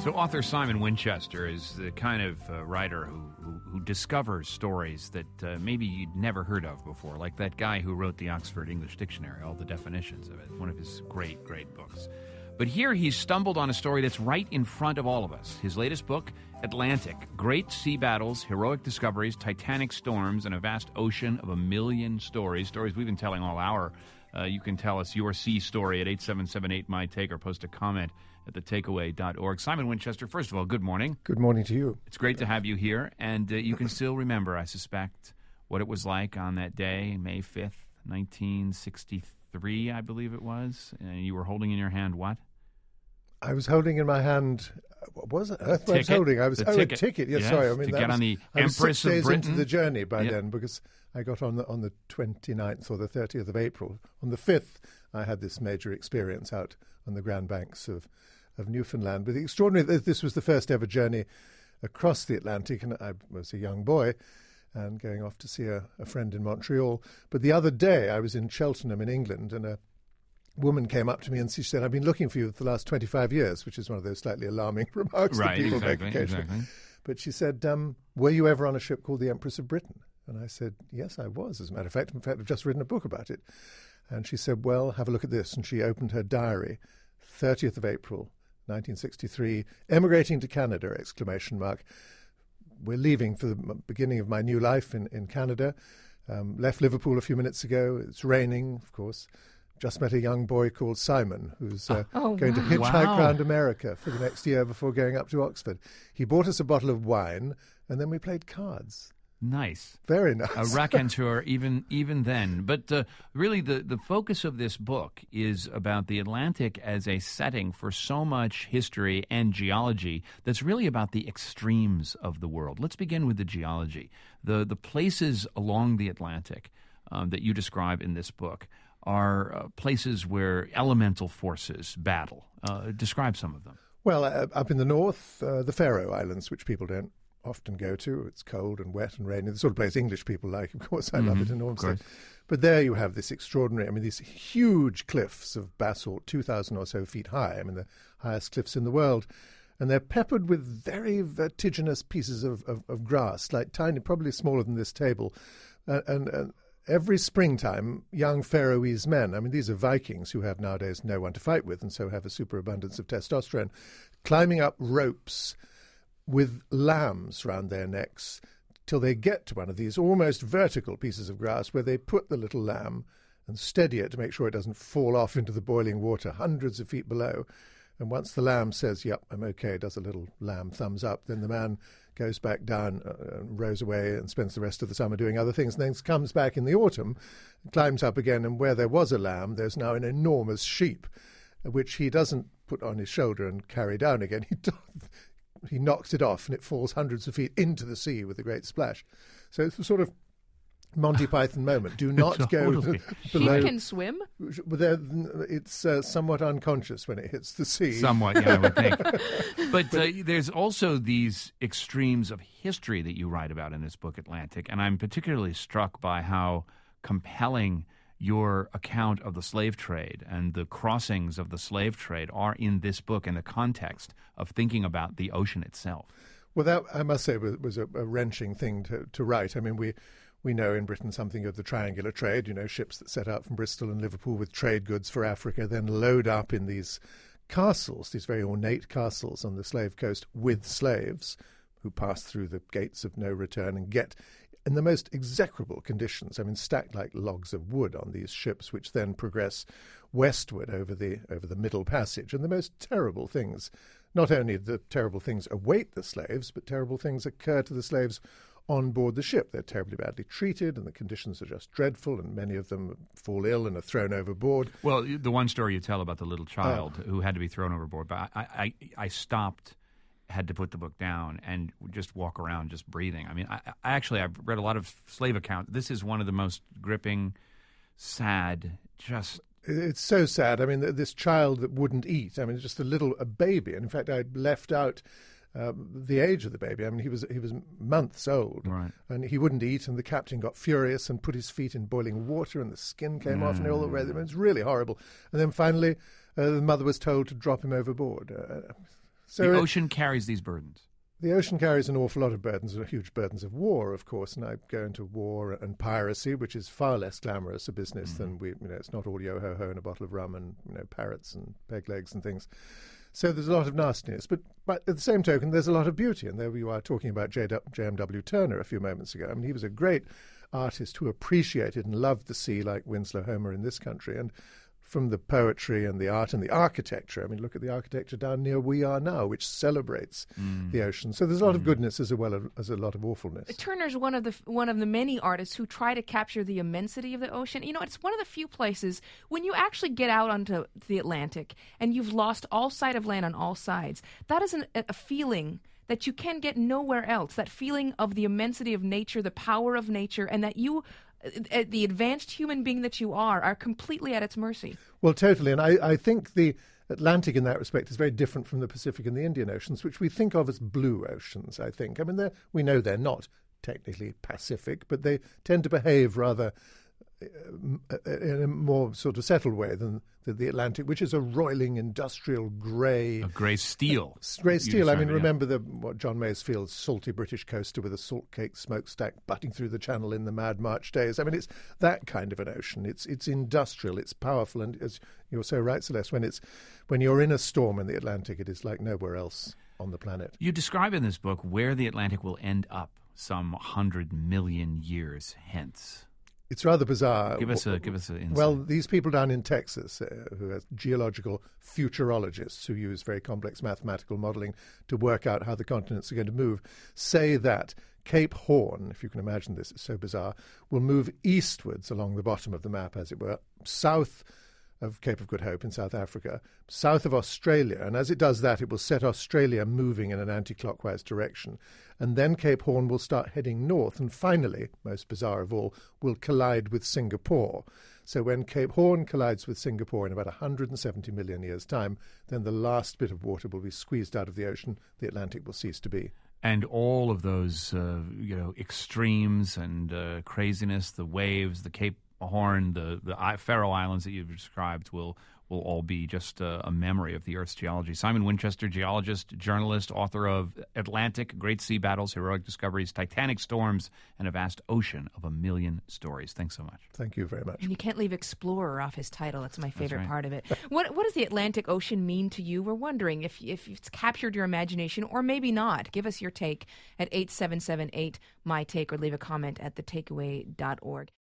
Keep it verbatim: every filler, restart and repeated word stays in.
So author Simon Winchester is the kind of uh, writer who, who, who discovers stories that uh, maybe you'd never heard of before, like that guy who wrote the Oxford English Dictionary, all the definitions of it, one of his great, great books. But here he's stumbled on a story that's right in front of all of us. His latest book, Atlantic, great sea battles, heroic discoveries, titanic storms, and a vast ocean of a million stories, stories we've been telling all hour. Uh, you can tell us your sea story at eight seven seven eight, M Y Take or post a comment at the takeaway dot org. Simon Winchester, first of all, good morning. Good morning to you. It's great to have you here, and uh, you can still remember, I suspect, what it was like on that day, May fifth, nineteen sixty-three, I believe it was, and you were holding in your hand what? I was holding in my hand, what was it? Earth I was holding. I was, the oh, ticket. a ticket. Yes, yes, sorry. I mean, to that get was, on the I was Empress six of days Britain. into the journey by yep. then, because I got on the on the twenty-ninth or the thirtieth of April. On the fifth, I had this major experience out on the Grand Banks of, of Newfoundland. But the extraordinary, this was the first ever journey across the Atlantic, and I was a young boy and going off to see a, a friend in Montreal. But the other day, I was in Cheltenham in England, and a woman came up to me and she said, "I've been looking for you for the last twenty-five years," which is one of those slightly alarming remarks right, that people exactly, make occasionally. Exactly. But she said, um, "Were you ever on a ship called the Empress of Britain?" And I said, "Yes, I was, as a matter of fact. In fact, I've just written a book about it." And she said, "Well, have a look at this." And she opened her diary, thirtieth of April, nineteen sixty-three, emigrating to Canada, exclamation mark. We're leaving for the beginning of my new life in, in Canada. Um, left Liverpool a few minutes ago. It's raining, of course. Just met a young boy called Simon, who's uh, oh, going wow. to hitchhike Wow. around America for the next year before going up to Oxford. He bought us a bottle of wine, and then we played cards. Nice. Very nice. A raconteur even even then. But uh, really the, the focus of this book is about the Atlantic as a setting for so much history and geology that's really about the extremes of the world. Let's begin with the geology. The, the places along the Atlantic um, that you describe in this book are uh, places where elemental forces battle. Uh, describe some of them. Well, uh, up in the north, uh, the Faroe Islands, which people don't often go to. It's cold and wet and rainy, the sort of place English people like. Of course, I mm-hmm. love it enormously. But there you have this extraordinary, I mean, these huge cliffs of basalt, two thousand or so feet high, I mean, the highest cliffs in the world. And they're peppered with very vertiginous pieces of, of, of grass, like tiny, probably smaller than this table. Uh, and, and every springtime, young Faroese men, I mean, these are Vikings who have nowadays no one to fight with and so have a superabundance of testosterone, climbing up ropes with lambs round their necks till they get to one of these almost vertical pieces of grass where they put the little lamb and steady it to make sure it doesn't fall off into the boiling water hundreds of feet below. And once the lamb says, "Yep, I'm okay," does a little lamb thumbs up, then the man goes back down, uh, rows away and spends the rest of the summer doing other things, and then comes back in the autumn, climbs up again, and where there was a lamb, there's now an enormous sheep, which he doesn't put on his shoulder and carry down again. He does. He knocks it off and it falls hundreds of feet into the sea with a great splash. So it's a sort of Monty Python moment. Do not Totally. go below. She can swim? It's uh, somewhat unconscious when it hits the sea. Somewhat, yeah, I would think. But uh, there's also these extremes of history that you write about in this book, Atlantic, and I'm particularly struck by how compelling your account of the slave trade and the crossings of the slave trade are in this book in the context of thinking about the ocean itself. Well, that, I must say, was, was a, a wrenching thing to, to write. I mean, we we know in Britain something of the triangular trade, you know, ships that set out from Bristol and Liverpool with trade goods for Africa, then load up in these castles, these very ornate castles on the slave coast with slaves who pass through the gates of no return and get in the most execrable conditions, I mean, stacked like logs of wood on these ships, which then progress westward over the over the Middle Passage. And the most terrible things, not only the terrible things await the slaves, but terrible things occur to the slaves on board the ship. They're terribly badly treated, and the conditions are just dreadful, and many of them fall ill and are thrown overboard. Well, the one story you tell about the little child oh. who had to be thrown overboard, but I, I, I stopped... had to put the book down and just walk around just breathing. I mean, I, I actually, I've read a lot of slave accounts. This is one of the most gripping, sad, just... It's so sad. I mean, this child that wouldn't eat, I mean, just a little, a baby. And in fact, I left out um, the age of the baby. I mean, he was he was months old. Right. And he wouldn't eat, and the captain got furious and put his feet in boiling water, and the skin came mm. off and all the way. It was really horrible. And then finally, uh, the mother was told to drop him overboard. Uh, So the it, ocean carries these burdens. The ocean carries an awful lot of burdens, huge burdens of war, of course, and I go into war and piracy, which is far less glamorous a business mm. than we, you know, it's not all yo-ho-ho and a bottle of rum and, you know, parrots and peg legs and things. So there's a lot of nastiness, but, but at the same token, there's a lot of beauty, and there we are talking about J M W Turner a few moments ago. I mean, he was a great artist who appreciated and loved the sea like Winslow Homer in this country, and from the poetry and the art and the architecture. I mean, look at the architecture down near we are now, which celebrates mm. the ocean. So there's a lot mm. of goodness as well as a lot of awfulness. Turner's one of the one of the many artists who try to capture the immensity of the ocean. You know, it's one of the few places when you actually get out onto the Atlantic and you've lost all sight of land on all sides. That is an, a feeling that you can get nowhere else, that feeling of the immensity of nature, the power of nature, and that you, uh, the advanced human being that you are, are completely at its mercy. Well, totally. And I, I think the Atlantic in that respect is very different from the Pacific and the Indian Oceans, which we think of as blue oceans, I think. I mean, we know they're not technically Pacific, but they tend to behave rather in a more sort of settled way than the, the Atlantic, which is a roiling industrial grey... A grey steel. Uh, grey steel. I mean, remember the what John Masefield's salty British coaster with a salt cake smokestack butting through the channel in the Mad March days. I mean, it's that kind of an ocean. It's it's industrial, it's powerful, and as you're so right, Celeste, when, it's, when you're in a storm in the Atlantic, it is like nowhere else on the planet. You describe in this book where the Atlantic will end up some hundred million years hence. It's rather bizarre. Give us a give us an insight. Well, these people down in Texas, uh, who are geological futurologists who use very complex mathematical modeling to work out how the continents are going to move, say that Cape Horn, if you can imagine this, it's so bizarre, will move eastwards along the bottom of the map, as it were, south of Cape of Good Hope in South Africa, south of Australia, and as it does that, it will set Australia moving in an anti-clockwise direction. And then Cape Horn will start heading north, and finally, most bizarre of all, will collide with Singapore. So when Cape Horn collides with Singapore in about one hundred seventy million years' time, then the last bit of water will be squeezed out of the ocean, the Atlantic will cease to be. And all of those, uh, you know, extremes and uh, craziness, the waves, the Cape Horn, the, the Faroe Islands that you've described will will all be just a, a memory of the Earth's geology. Simon Winchester, geologist, journalist, author of Atlantic, Great Sea Battles, Heroic Discoveries, Titanic Storms, and a Vast Ocean of a Million Stories. Thanks so much. Thank you very much. And you can't leave Explorer off his title. That's my favorite That's right. part of it. What What does the Atlantic Ocean mean to you? We're wondering if, if it's captured your imagination or maybe not. Give us your take at eight seven seven eight, my take, or leave a comment at the takeaway dot org.